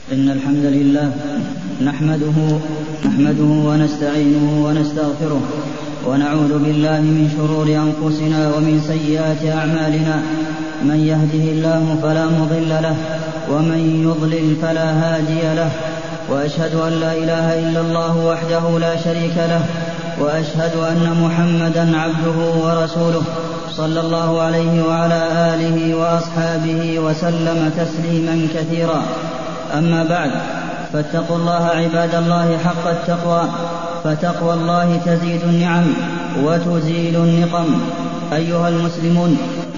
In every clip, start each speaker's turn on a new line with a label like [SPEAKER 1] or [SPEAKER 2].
[SPEAKER 1] إن الحمد لله نحمده ونستعينه ونستغفره ونعوذ بالله من شرور أنفسنا ومن سيئات أعمالنا. من يهده الله فلا مضل له ومن يضلل فلا هادي له، وأشهد أن لا إله إلا الله وحده لا شريك له، وأشهد أن محمدا عبده ورسوله صلى الله عليه وعلى آله وأصحابه وسلم تسليما كثيرا. أما بعد، فاتقوا الله عباد الله حق التقوى، فتقوى الله تزيد النعم وتزيل النقم. أيها المسلمون،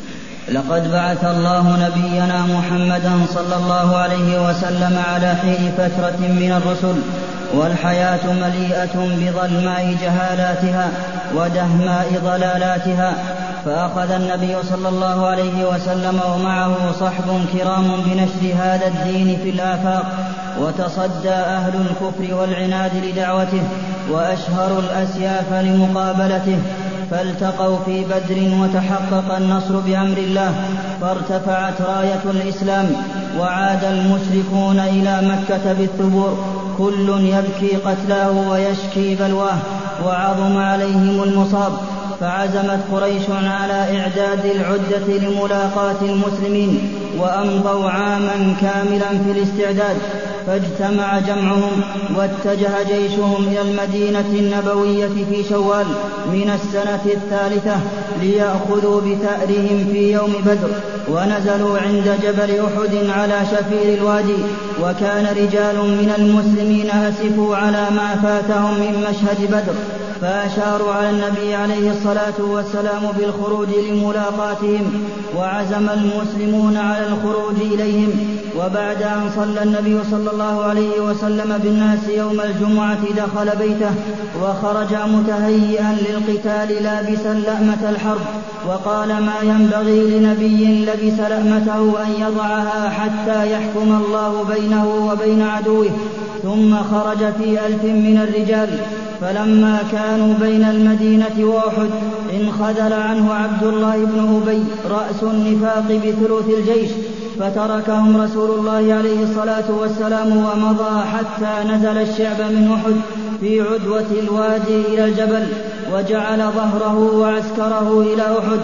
[SPEAKER 1] لقد بعث الله نبينا محمدا صلى الله عليه وسلم على حين فترة من الرسل، والحياة مليئة بظلماء جهالاتها ودهماء ضلالاتها، فأخذ النبي صلى الله عليه وسلم ومعه صحب كرام بنشر هذا الدين في الآفاق، وتصدى أهل الكفر والعناد لدعوته، وأشهروا الأسياف لمقابلته، فالتقوا في بدر وتحقق النصر بأمر الله، فارتفعت راية الإسلام، وعاد المشركون إلى مكة بالثبور، كل يبكي قتلاه ويشكي بلواه، وعظم عليهم المصاب، فعزمت قريش على إعداد العدة لملاقاة المسلمين، وأمضوا عاما كاملا في الاستعداد، فاجتمع جمعهم واتجه جيشهم إلى المدينة النبوية في شوال من السنة الثالثة ليأخذوا بثأرهم في يوم بدر، ونزلوا عند جبل أحد على شفير الوادي، وكان رجال من المسلمين أسفوا على ما فاتهم من مشهد بدر، فأشاروا على النبي عليه الصلاة والسلام بالخروج لملاقاتهم، وعزم المسلمون على الخروج إليهم. وبعد أن صلى النبي صلى الله عليه وسلم بالناس يوم الجمعة دخل بيته وخرج متهيئا للقتال لابسا لأمة الحرب، وقال: ما ينبغي لنبي لبس لأمته أن يضعها حتى يحكم الله بينه وبين عدوه. ثم خرج في 1000 من الرجال، فلما كانوا بين المدينة وأحد انخذل عنه عبد الله بن أبي رأس النفاق بثلث الجيش، فتركهم رسول الله عليه الصلاة والسلام ومضى حتى نزل الشعب من أحد في عدوة الوادي إلى الجبل، وجعل ظهره وعسكره إلى أحد،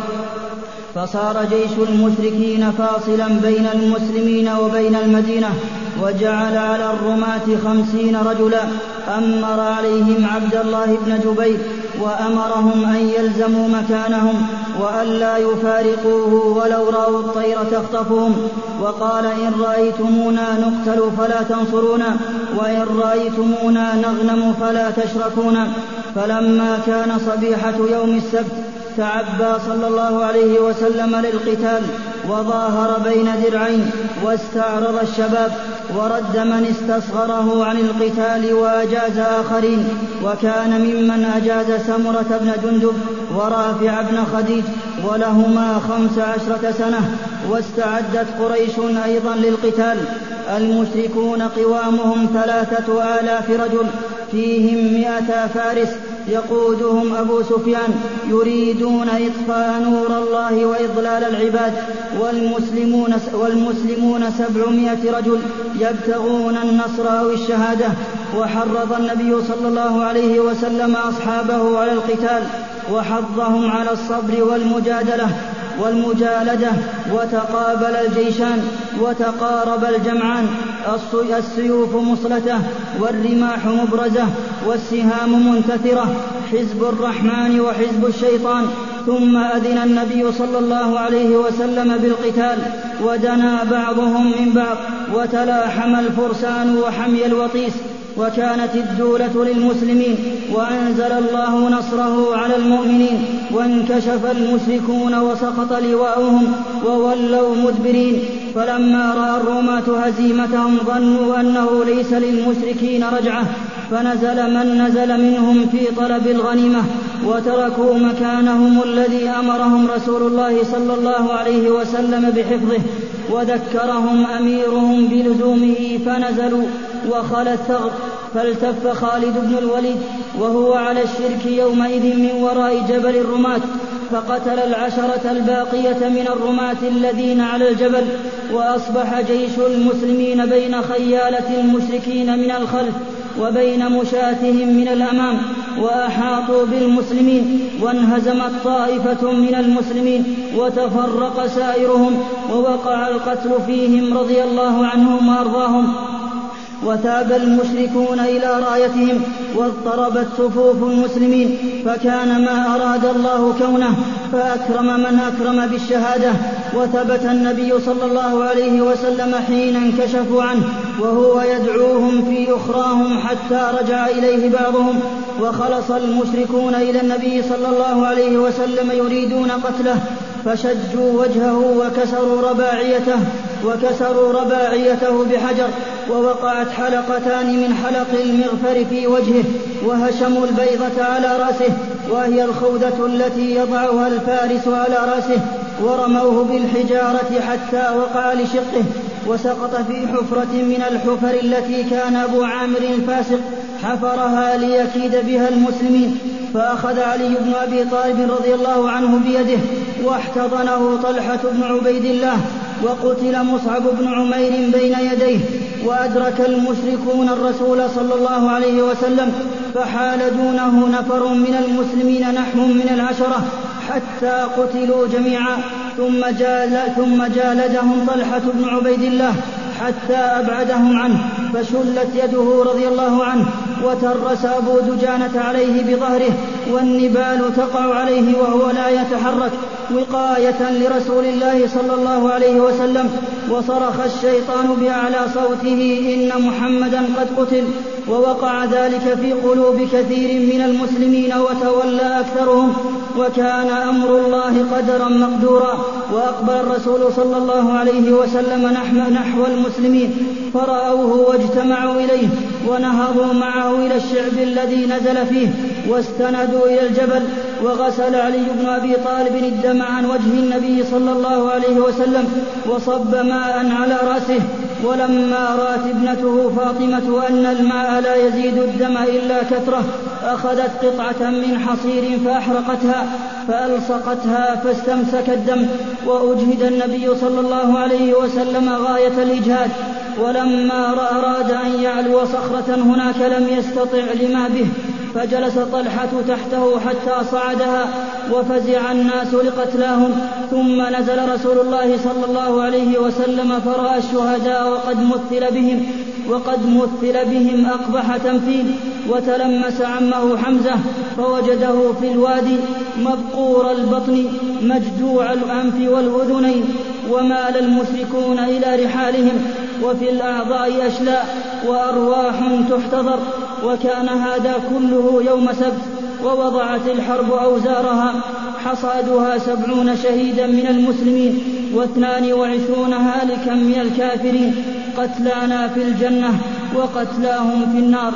[SPEAKER 1] فصار جيش المشركين فاصلا بين المسلمين وبين المدينة، وجعل على الرماة 50 رجلا، أمر عليهم عبد الله بن جبير، وأمرهم أن يلزموا مكانهم وألا يفارقوه ولو رأوا الطير تخطفهم، وقال: إن رأيتمونا نقتل فلا تنصرونا، وإن رأيتمونا نغنم فلا تشركونا. فلما كان صبيحة يوم السبت تعبى صلى الله عليه وسلم للقتال، وظاهر بين درعين، واستعرض الشباب، ورد من استصغره عن القتال وأجاز آخرين، وكان ممن أجاز سمرة بن جندب ورافع بن خديج، ولهما 15 سنة. واستعدت قريش أيضا للقتال، المشركون قوامهم 3000 رجل، فيهم 100 فارس يقودهم أبو سفيان، يريدون إطفاء نور الله وإضلال العباد، والمسلمون 700 رجل يبتغون النصر أو الشهادة. وحرض النبي صلى الله عليه وسلم أصحابه على القتال، وحضهم على الصبر والمجالدة، وتقابل الجيشان وتقارب الجمعان، السيوف مصلته والرماح مبرزة والسهام منتثرة، حزب الرحمن وحزب الشيطان. ثم أذن النبي صلى الله عليه وسلم بالقتال، ودنا بعضهم من بعض، وتلاحم الفرسان وحمي الوطيس، وكانت الدولة للمسلمين، وأنزل الله نصره على المؤمنين، وانكشف المشركون وسقط لواؤهم وولوا مدبرين. فلما رأى الروماة هزيمتهم ظنوا أنه ليس للمشركين رجعة، فنزل من نزل منهم في طلب الغنيمة، وتركوا مكانهم الذي أمرهم رسول الله صلى الله عليه وسلم بحفظه، وذكرهم أميرهم بلزومه، فنزلوا وخلى الثغر، فالتف خالد بن الوليد وهو على الشرك يومئذ من وراء جبل الرماة، فقتل 10 الباقية من الرماة الذين على الجبل، وأصبح جيش المسلمين بين خيالة المشركين من الخلف وبين مشاتهم من الأمام، وأحاطوا بالمسلمين، وانهزمت طائفة من المسلمين وتفرق سائرهم، ووقع القتل فيهم رضي الله عنهم وأرضاهم. وثاب المشركون إلى رايتهم، واضطربت صفوف المسلمين، فكان ما أراد الله كونه، فأكرم من أكرم بالشهادة. وثبت النبي صلى الله عليه وسلم حين انكشفوا عنه وهو يدعوهم في أخراهم حتى رجع إليه بعضهم، وخلص المشركون إلى النبي صلى الله عليه وسلم يريدون قتله، فشجوا وجهه وكسروا رباعيته بحجر، ووقعت حلقتان من حلق المغفر في وجهه، وهشموا البيضة على رأسه، وهي الخوذة التي يضعها الفارس على رأسه، ورموه بالحجارة حتى وقع لشقه، وسقط في حفرة من الحفر التي كان أبو عامر الفاسق حفرها ليكيد بها المسلمين. فأخذ علي بن أبي طالب رضي الله عنه بيده، واحتضنه طلحة بن عبيد الله، وقتل مصعب بن عمير بين يديه. وأدرك المشركون الرسول صلى الله عليه وسلم، فحال دونه نفر من المسلمين نحو من 10 حتى قتلوا جميعا، ثم جالدهم طلحة بن عبيد الله حتى أبعدهم عنه، فشلت يده رضي الله عنه، وترس أبو دجانة عليه بظهره، والنبال تقع عليه وهو لا يتحرك وقاية لرسول الله صلى الله عليه وسلم. وصرخ الشيطان بأعلى صوته: إن محمدا قد قتل. ووقع ذلك في قلوب كثير من المسلمين، وتولى أكثرهم، وكان أمر الله قدرا مقدورا. وأقبل الرسول صلى الله عليه وسلم نحو المسلمين، فرأوه واجتمعوا إليه، ونهضوا معه إلى الشعب الذي نزل فيه، واستندوا إلى الجبل. وغسل علي بن أبي طالب الدم عن وجه النبي صلى الله عليه وسلم، وصب ماء على رأسه. ولما رأت ابنته فاطمة أن الماء لا يزيد الدم إلا كثرة، أخذت قطعة من حصير فأحرقتها فألصقتها فاستمسك الدم. وأجهد النبي صلى الله عليه وسلم غاية الإجهاد، ولما أراد أن يعلو صخرة هناك لم يستطع لما به، فجلس طلحة تحته حتى صعدها، وفزع الناس لقتلاهم. ثم نزل رسول الله صلى الله عليه وسلم، فرأى الشهداء وقد مثل بهم أقبح تمثيل، وتلمس عمه حمزة فوجده في الوادي مبقور البطن مجدوع الأنف والأذنين. ومال المشركون إلى رحالهم، وفي الأعضاء أشلاء وأرواح تحتضر. وكان هذا كله يوم سبت. ووضعت الحرب أوزارها، حصادها 70 شهيدا من المسلمين، و22 هالكا من الكافرين، قتلانا في الجنة وقتلاهم في النار.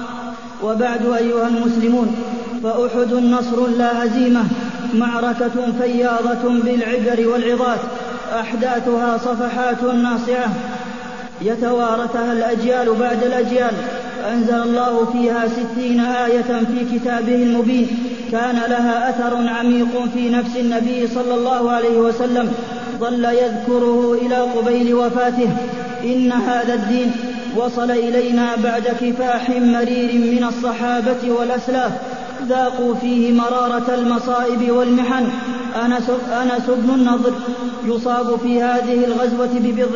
[SPEAKER 1] وبعد أيها المسلمون، فأحد نصر لا هزيمة، معركة فياضة بالعبر والعظات، أحداثها صفحات ناصعة يتوارثها الأجيال بعد الأجيال، أنزل الله فيها 60 آية في كتابه المبين، كان لها أثر عميق في نفس النبي صلى الله عليه وسلم، ظل يذكره إلى قبيل وفاته. إن هذا الدين وصل إلينا بعد كفاح مرير من الصحابة والأسلاف، ذاقوا فيه مرارة المصائب والمحن. أنس بن النضر يصاب في هذه الغزوة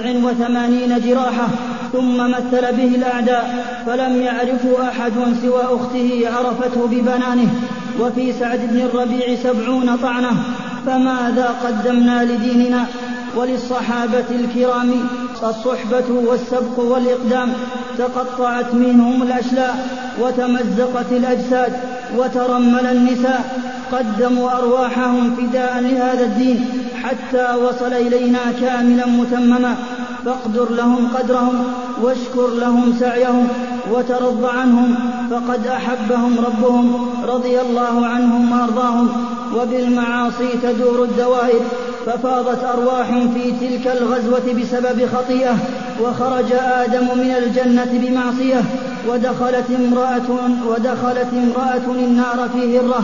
[SPEAKER 1] ب80 جراحة، ثم مثل به الأعداء، فلم يعرفوا أحد سوى أخته عرفته ببنانه. وفي سعد بن الربيع 70 طعنة. فماذا قدمنا لديننا وللصحابة الكرام؟ الصحبة والسبق والإقدام، تقطعت منهم الأشلاء، وتمزقت الأجساد، وترمل النساء، قدموا أرواحهم فداء لهذا الدين حتى وصل إلينا كاملا متمما. فاقدر لهم قدرهم، واشكر لهم سعيهم، وترض عنهم، فقد أحبهم ربهم رضي الله عنهم وأرضاهم. وبالمعاصي تدور الدوائر، ففاضت أرواح في تلك الغزوة بسبب خطيئة، وخرج آدم من الجنة بمعصية، ودخلت امرأة النار في هرة،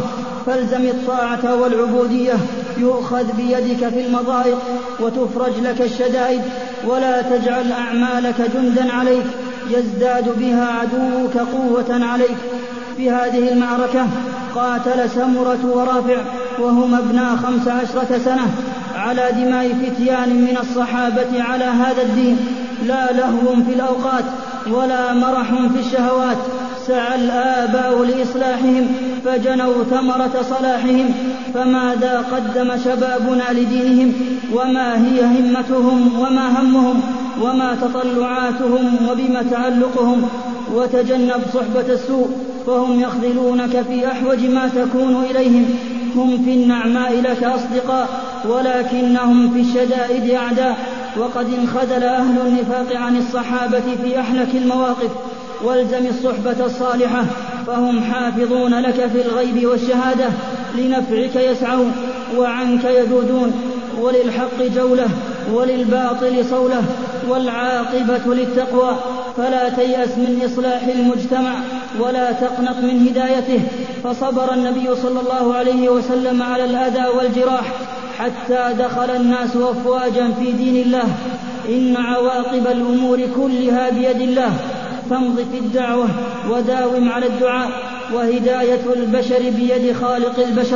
[SPEAKER 1] فالزم الطاعة والعبودية يؤخذ بيدك في المضايق وتفرج لك الشدائد، ولا تجعل أعمالك جندا عليك يزداد بها عدوك قوة عليك. في هذه المعركة قاتل سمرة ورافع وهما ابنا 15 سنة على دماء فتيان من الصحابة على هذا الدين، لا لهو في الأوقات ولا مرح في الشهوات. سعى الآباء لإصلاحهم فجنوا ثمرة صلاحهم، فماذا قدم شبابنا لدينهم؟ وما هي همتهم وما همهم وما تطلعاتهم وبما تعلقهم؟ وتجنب صحبة السوء فهم يخذلونك في أحوج ما تكون إليهم. هم في النعماء لك أصدقاء ولكنهم في الشدائد أعداء. وقد انخذل أهل النفاق عن الصحابة في أحلك المواقف. والزم الصحبة الصالحة فهم حافظون لك في الغيب والشهادة، لنفعك يسعون وعنك يذودون، وللحق جولة وللباطل صولة، والعاقبة للتقوى. فلا تيأس من إصلاح المجتمع ولا تقنط من هدايته. فصبر النبي صلى الله عليه وسلم على الأذى والجراح حتى دخل الناس أفواجا في دين الله. إن عواقب الأمور كلها بيد الله، فامض في الدعوة وداوم على الدعاء، وهداية البشر بيد خالق البشر.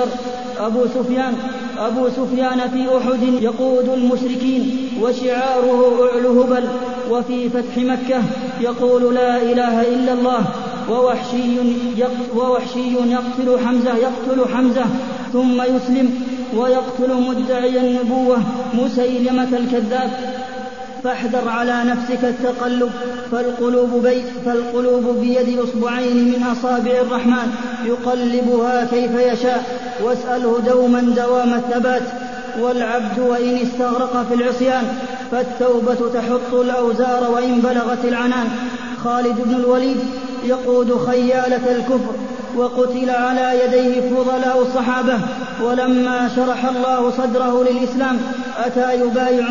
[SPEAKER 1] أبو سفيان في أحد يقود المشركين وشعاره أعل هبل، وفي فتح مكة يقول لا إله إلا الله، ووحشي يقتل حمزة ثم يسلم، ويقتل مدعي النبوة مسيلمة الكذاب. فاحذر على نفسك التقلب، فالقلوب بيد أصبعين من أصابع الرحمن يقلبها كيف يشاء، واسأله دوما دوام الثبات. والعبد وإن استغرق في العصيان فالتوبة تحط الأوزار وإن بلغت العنان. خالد بن الوليد يقود خيالة الكفر وقتل على يديه فضلاء الصحابة، ولما شرح الله صدره للإسلام أتى يبايع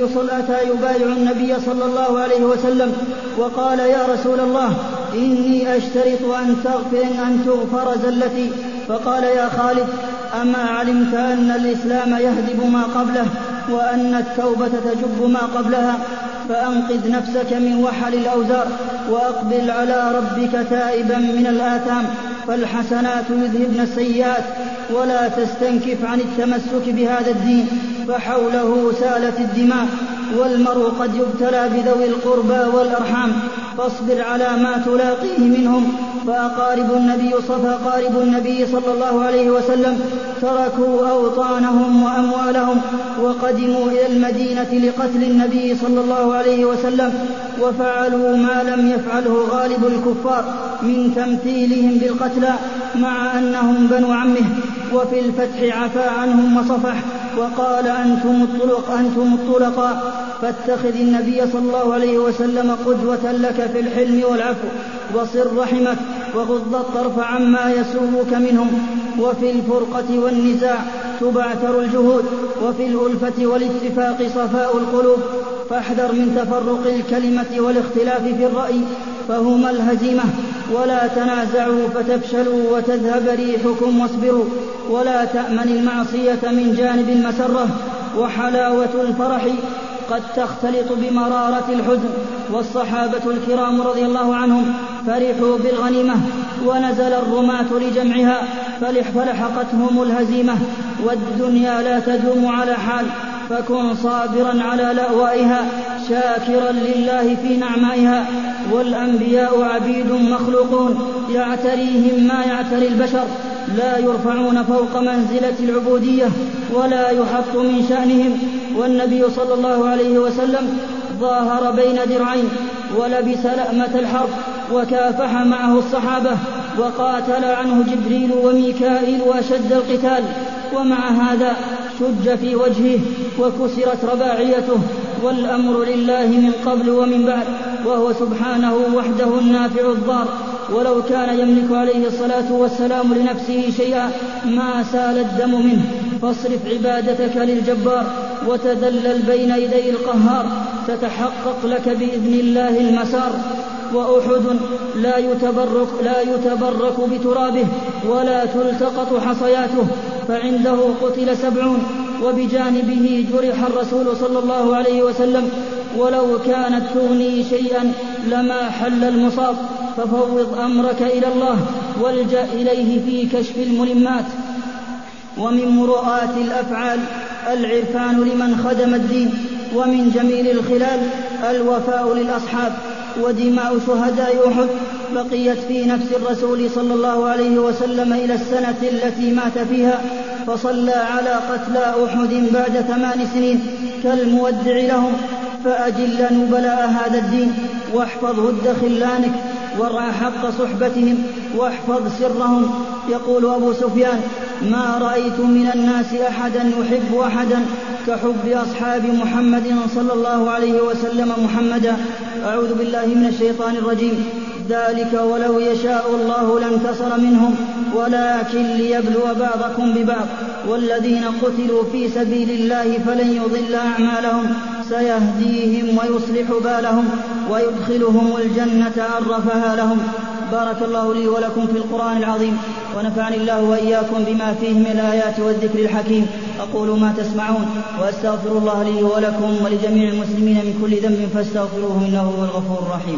[SPEAKER 1] النبي صلى الله عليه وسلم وقال يا رسول الله إني أشترط أن تغفر زلتي. فقال يا خالد أما علمت أن الإسلام يهدم ما قبله وأن التوبة تجب ما قبلها؟ فأنقذ نفسك من وحل الأوزار وأقبل على ربك تائبا من الآثام، فالحسنات يذهبن السيئات. ولا تستنكف عن التمسك بهذا الدين فحوله سالت الدماء، والمرء قد يبتلى بذوي القربى والأرحام، فاصبر على ما تلاقيه منهم. فأقارب النبي صلى الله عليه وسلم تركوا أوطانهم وأموالهم وقدموا إلى المدينة لقتل النبي صلى الله عليه وسلم، وفعلوا ما لم يفعله غالب الكفار من تمثيلهم بالقتلى، مع أنهم بنو عمه. وفي الفتح عفا عنهم وصفح وقال أنتم الطلقاء. فاتخذ النبي صلى الله عليه وسلم قدوة لك في الحلم والعفو، وصر رحمك وغض الطرف عما يسوءك منهم. وفي الفرقة والنزاع تبعثر الجهود، وفي الألفة والاتفاق صفاء القلوب. فاحذر من تفرق الكلمة والاختلاف في الرأي فهما الهزيمة. ولا تنازعوا فتفشلوا وتذهب ريحكم، واصبروا. ولا تأمن المعصية من جانب المسرة، وحلاوة الفرح قد تختلط بمرارة الحزن. والصحابة الكرام رضي الله عنهم فرحوا بالغنيمة ونزل الرماة لجمعها فلحقتهم الهزيمة. والدنيا لا تدوم على حال، فكن صابرا على لأوائها شاكرا لله في نعمائها. والأنبياء عبيد مخلوقون يعتريهم ما يعتري البشر، لا يرفعون فوق منزلة العبودية ولا يحط من شأنهم. والنبي صلى الله عليه وسلم ظاهر بين درعين ولبس لأمة الحرب وكافح معه الصحابة، وقاتل عنه جبريل وميكائيل أشد القتال، ومع هذا شج في وجهه وكسرت رباعيته. والأمر لله من قبل ومن بعد، وهو سبحانه وحده النافع الضار. ولو كان يملك عليه الصلاة والسلام لنفسه شيئا ما سال الدم منه. فاصرف عبادتك للجبار وتذلل بين يدي القهار، تتحقق لك بإذن الله المسار.
[SPEAKER 2] وأحد لا يتبرك بترابه ولا تلتقط حصياته، فعنده قتل 70 وبجانبه جرح الرسول صلى الله عليه وسلم، ولو كانت تغني شيئا لما حل المصاب، ففوض أمرك إلى الله والجأ إليه في كشف الملمات. ومن مروءات الأفعال العرفان لمن خدم الدين، ومن جميل الخلال الوفاء للأصحاب. ودماء شهداء أحد بقيت في نفس الرسول صلى الله عليه وسلم إلى السنة التي مات فيها، فصلى على قتلى أحد بعد 8 سنين كالمودع لهم. فأجل نبلاء هذا الدين واحفظ ود خلانك، وارعى حق صحبتهم واحفظ سرهم. يقول أبو سفيان: ما رأيت من الناس أحدا يحب أحدا كحب أصحاب محمد صلى الله عليه وسلم محمدا. أعوذ بالله من الشيطان الرجيم. ذلك ولو يشاء الله لانتصر منهم ولكن ليبلو بعضكم ببعض، والذين قتلوا في سبيل الله فلن يضل أعمالهم، سيهديهم ويصلح بالهم ويدخلهم الجنة عرفها لهم. بارك الله لي ولكم في القرآن العظيم، ونفعني الله وإياكم بما فيه من الآيات والذكر الحكيم. أقول ما تسمعون وأستغفر الله لي ولكم ولجميع المسلمين من كل ذنب فاستغفروه إنه هو الغفور الرحيم.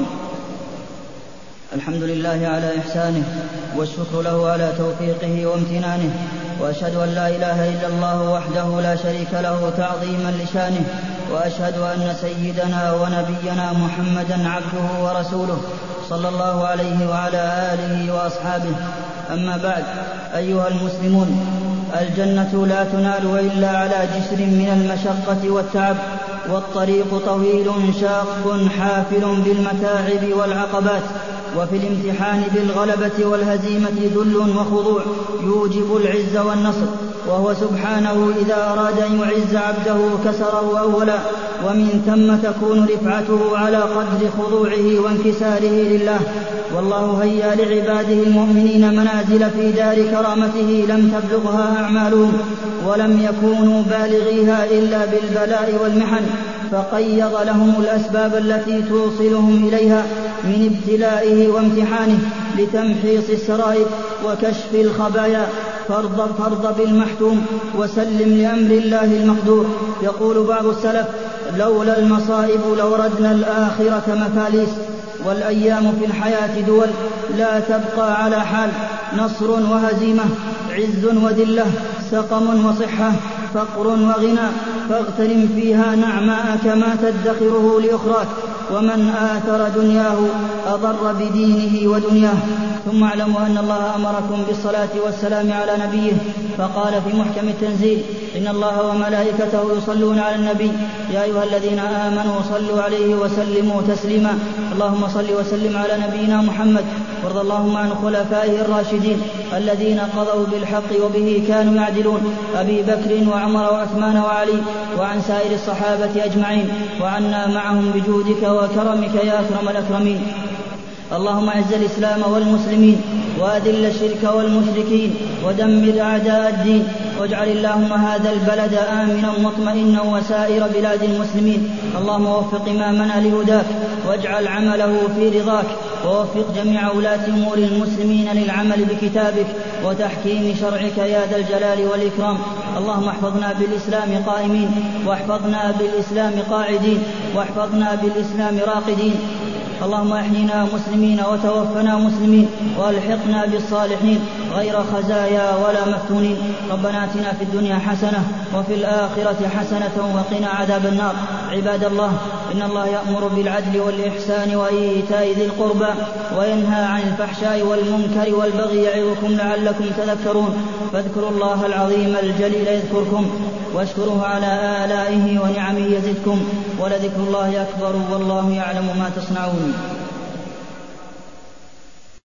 [SPEAKER 2] الحمد لله على إحسانه، والشكر له على توفيقه وامتنانه، وأشهد أن لا إله إلا الله وحده لا شريك له تعظيما لشانه، وأشهد أن سيدنا ونبينا محمدا عبده ورسوله صلى الله عليه وعلى آله وأصحابه. أما بعد، أيها المسلمون، الجنة لا تنال إلا على جسر من المشقة والتعب، والطريق طويل شاق حافل بالمتاعب والعقبات، وفي الامتحان بالغلبة والهزيمة ذل وخضوع يوجب العز والنصر، وهو سبحانه إذا أراد أن يعز عبده كسره أولا، ومن ثم تكون رفعته على قدر خضوعه وانكساره لله. والله هيا لعباده المؤمنين منازل في دار كرامته لم تبلغها أعمالهم، ولم يكونوا بالغيها إلا بالبلاء والمحن، فقيض لهم الأسباب التي توصلهم إليها من ابتلائه وامتحانه لتمحيص السرائر وكشف الخبايا. فارض بالمحتوم وسلم لأمر الله المقدور. يقول بعض السلف: لولا المصائب لوردنا الآخرة مفاليس. والأيام في الحياة دول لا تبقى على حال، نصر وهزيمة، عز وذلة، سقم وصحة، فقر وغنى، فاغتنم فيها نعماء كما تدخره لأخراك. ومن آثر دنياه أضر بدينه ودنياه. ثم اعلموا أن الله أمركم بالصلاة والسلام على نبيه، فقال في محكم التنزيل: إن الله وملائكته يصلون على النبي يا أيها الذين آمنوا صلوا عليه وسلموا تسليما. اللهم صل وسلم على نبينا محمد، وارض اللهم عن خلفائه الراشدين الذين قضوا بالحق وبه كانوا يعدلون، أبي بكر وعمر وعثمان وعلي، وعن سائر الصحابة أجمعين، وعنا معهم بجودك وكرمك يا أكرم الأكرمين. اللهم اعز الإسلام والمسلمين، وأذل الشرك والمشركين، ودمر أعداء الدين، واجعل اللهم هذا البلد آمنا مطمئنا وسائر بلاد المسلمين. اللهم وفق إمامنا لهداك، واجعل عمله في رضاك، ووفق جميع ولاة أمور المسلمين للعمل بكتابك وتحكيم شرعك يا ذا الجلال والإكرام. اللهم احفظنا بالإسلام قائمين، واحفظنا بالإسلام قاعدين، واحفظنا بالإسلام راقدين. اللهم احينا مسلمين وتوفنا مسلمين، والحقنا بالصالحين غير خزايا ولا مفتونين. ربنا آتنا في الدنيا حسنة وفي الآخرة حسنة وقنا عذاب النار. عباد الله، إن الله يأمر بالعدل والإحسان وإيتاء ذي القربى، وينهى عن الفحشاء والمنكر والبغي، يعظكم لعلكم تذكرون. فاذكروا الله العظيم الجليل يذكركم، واشكروه على آلائه ونعمه يزدكم، ولذكر الله أكبر والله يعلم ما تصنعون.